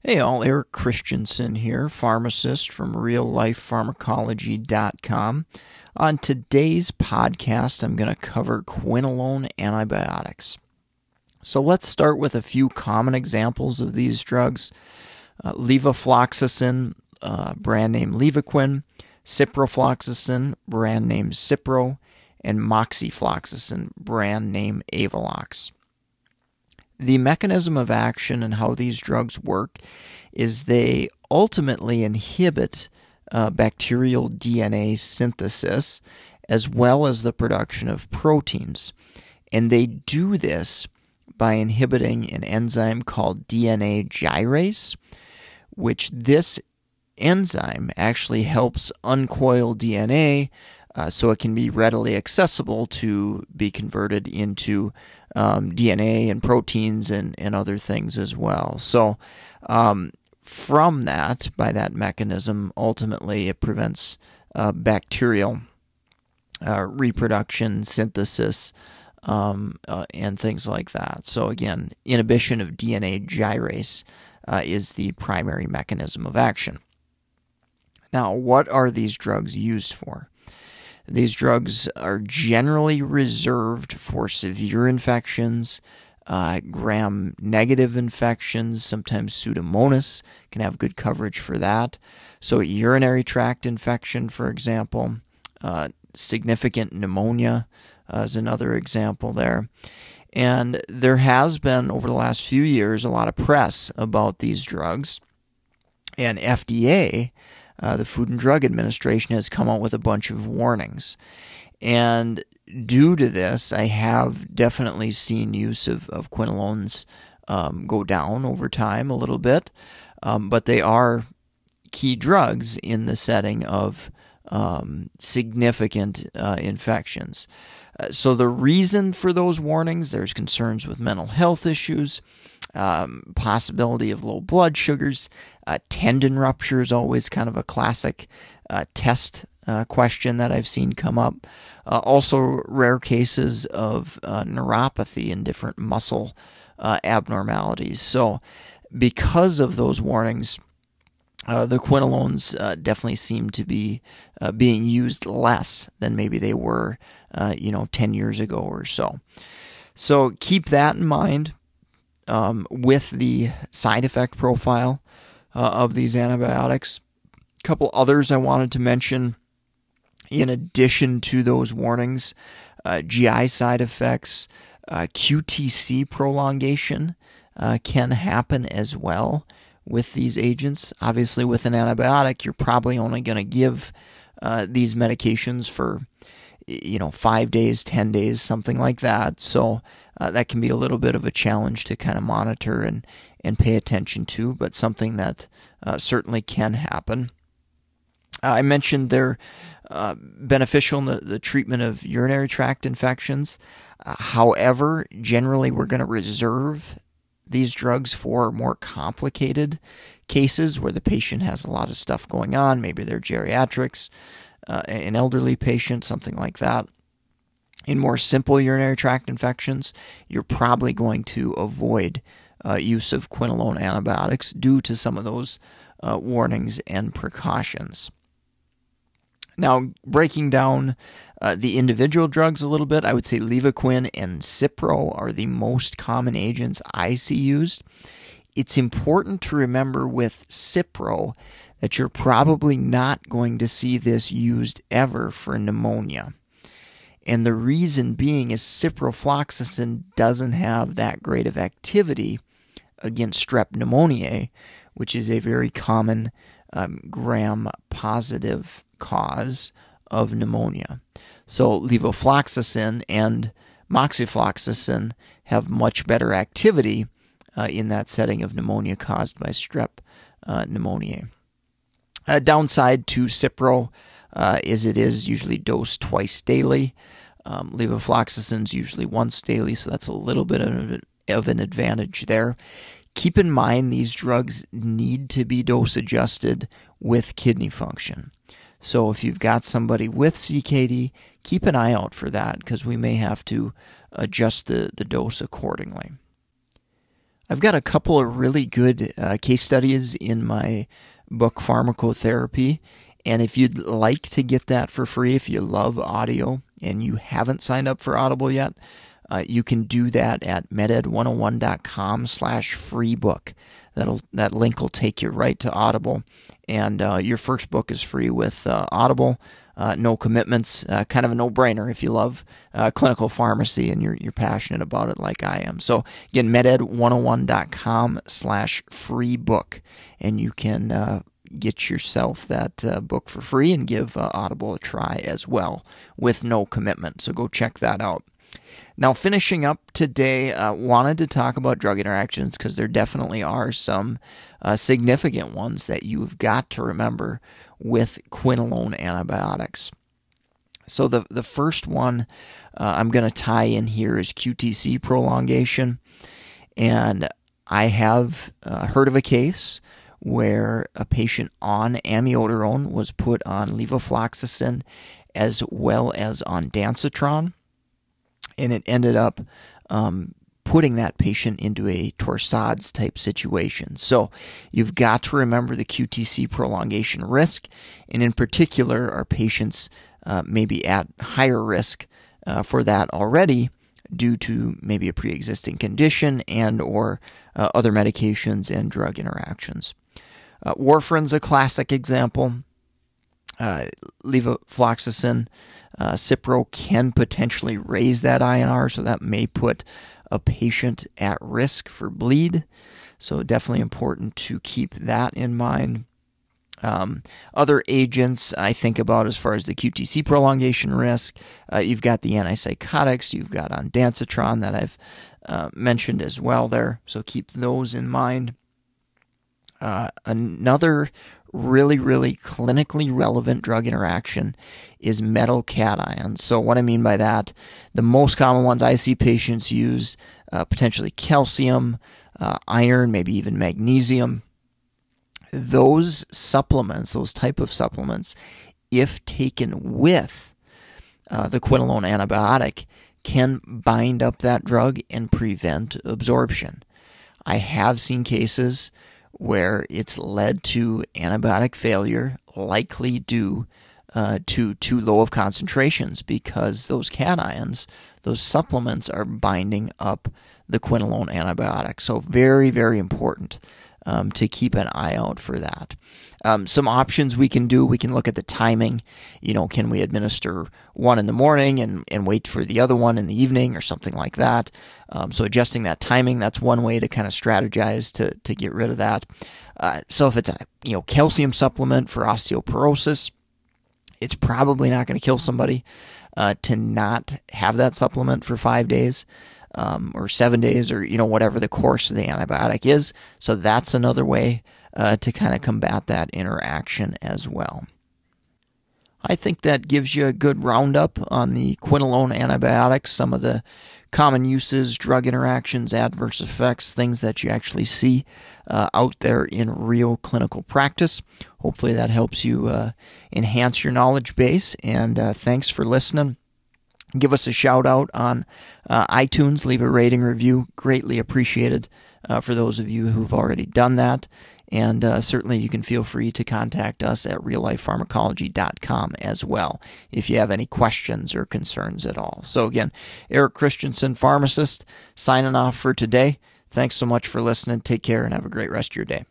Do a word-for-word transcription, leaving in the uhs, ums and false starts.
Hey all, Eric Christensen here, pharmacist from real life pharmacology dot com. On today's podcast, I'm going to cover quinolone antibiotics. So let's start with a few common examples of these drugs. Uh, levofloxacin, uh, brand name Levaquin, ciprofloxacin, brand name Cipro, and moxifloxacin, brand name Avelox. The mechanism of action and how these drugs work is they ultimately inhibit uh, bacterial D N A synthesis as well as the production of proteins. And they do this by inhibiting an enzyme called D N A gyrase, which this enzyme actually helps uncoil D N A uh, so it can be readily accessible to be converted into um, D N A and proteins and, and other things as well. So um, from that, by that mechanism, ultimately it prevents uh, bacterial uh, reproduction, synthesis, um, uh, and things like that. So again, inhibition of D N A gyrase uh, is the primary mechanism of action. Now, what are these drugs used for? These drugs are generally reserved for severe infections, uh, gram-negative infections, sometimes Pseudomonas can have good coverage for that. So a urinary tract infection, for example, uh, significant pneumonia uh, is another example there. And there has been, over the last few years, a lot of press about these drugs. And F D A, Uh, the Food and Drug Administration, has come out with a bunch of warnings. And due to this, I have definitely seen use of, of quinolones um, go down over time a little bit. Um, but they are key drugs in the setting of um, significant uh, infections. Uh, so the reason for those warnings, there's concerns with mental health issues, um, possibility of low blood sugars, uh, tendon rupture is always kind of a classic uh, test uh, question that I've seen come up. Uh, also rare cases of uh, neuropathy and different muscle uh, abnormalities. So because of those warnings, Uh, the quinolones uh, definitely seem to be uh, being used less than maybe they were, uh, you know, ten years ago or so. So keep that in mind um, with the side effect profile uh, of these antibiotics. A couple others I wanted to mention in addition to those warnings: uh, G I side effects, uh, Q T C prolongation uh, can happen as well with these agents. Obviously, with an antibiotic, you're probably only going to give uh, these medications for, you know, five days, ten days, something like that. So uh, that can be a little bit of a challenge to kind of monitor and, and pay attention to, but something that uh, certainly can happen. Uh, I mentioned they're uh, beneficial in the, the treatment of urinary tract infections. Uh, however, generally we're going to reserve these drugs for more complicated cases where the patient has a lot of stuff going on. Maybe they're geriatrics, uh, an elderly patient, something like that. In more simple urinary tract infections, you're probably going to avoid uh, use of quinolone antibiotics due to some of those uh, warnings and precautions. Now, breaking down uh, the individual drugs a little bit, I would say Levaquin and Cipro are the most common agents I see used. It's important to remember with Cipro that you're probably not going to see this used ever for pneumonia. And the reason being is ciprofloxacin doesn't have that great of activity against strep pneumoniae, which is a very common um, gram-positive cause of pneumonia. So levofloxacin and moxifloxacin have much better activity uh, in that setting of pneumonia caused by strep uh, pneumoniae. A downside to Cipro uh, is it is usually dosed twice daily. Um, levofloxacin is usually once daily, so that's a little bit of, of an advantage there. Keep in mind these drugs need to be dose adjusted with kidney function. So if you've got somebody with C K D, keep an eye out for that because we may have to adjust the, the dose accordingly. I've got a couple of really good uh, case studies in my book, Pharmacotherapy. And if you'd like to get that for free, if you love audio and you haven't signed up for Audible yet, uh, you can do that at meded one oh one dot com slash free book. That'll, that link will take you right to Audible. And uh, your first book is free with uh, Audible. Uh, no commitments, uh, kind of a no-brainer if you love uh, clinical pharmacy and you're you're passionate about it like I am. So again, meded one oh one dot com slash free book, and you can uh, get yourself that uh, book for free and give uh, Audible a try as well with no commitment. So go check that out. Now, finishing up today, uh, wanted to talk about drug interactions because there definitely are some uh, significant ones that you've got to remember with quinolone antibiotics. So the the first one uh, I'm going to tie in here is Q T C prolongation, and I have uh, heard of a case where a patient on amiodarone was put on levofloxacin as well as on Dancitron, and it ended up um, putting that patient into a torsades type situation. So you've got to remember the Q T C prolongation risk, and in particular, our patients uh, may be at higher risk uh, for that already due to maybe a pre-existing condition and or uh, other medications and drug interactions. Uh, warfarin's a classic example. Uh, levofloxacin, uh, Cipro can potentially raise that I N R, so that may put a patient at risk for bleed. So definitely important to keep that in mind. Um, other agents I think about as far as the Q T C prolongation risk, uh, you've got the antipsychotics, you've got ondansetron that I've uh, mentioned as well there, so keep those in mind. Uh, another really, really clinically relevant drug interaction is metal cations. So what I mean by that, the most common ones I see patients use, uh, potentially calcium, uh, iron, maybe even magnesium. Those supplements, those type of supplements, if taken with uh, the quinolone antibiotic, can bind up that drug and prevent absorption. I have seen cases where it's led to antibiotic failure, likely due uh, to too low of concentrations because those cations, those supplements are binding up the quinolone antibiotic. So very, very important um, to keep an eye out for that. Um, some options we can do, we can look at the timing. You know, can we administer one in the morning and, and wait for the other one in the evening or something like that? Um, so adjusting that timing, that's one way to kind of strategize to, to get rid of that. Uh, so if it's a you know calcium supplement for osteoporosis, it's probably not going to kill somebody uh, to not have that supplement for five days. Um, or seven days or, you know, whatever the course of the antibiotic is. So that's another way uh, to kind of combat that interaction as well. I think that gives you a good roundup on the quinolone antibiotics, some of the common uses, drug interactions, adverse effects, things that you actually see uh, out there in real clinical practice. Hopefully that helps you uh, enhance your knowledge base, and uh, thanks for listening. Give us a shout out on uh, iTunes. Leave a rating review. Greatly appreciated uh, for those of you who've already done that. And uh, certainly you can feel free to contact us at real life pharmacology dot com as well if you have any questions or concerns at all. So again, Eric Christensen, pharmacist, signing off for today. Thanks so much for listening. Take care and have a great rest of your day.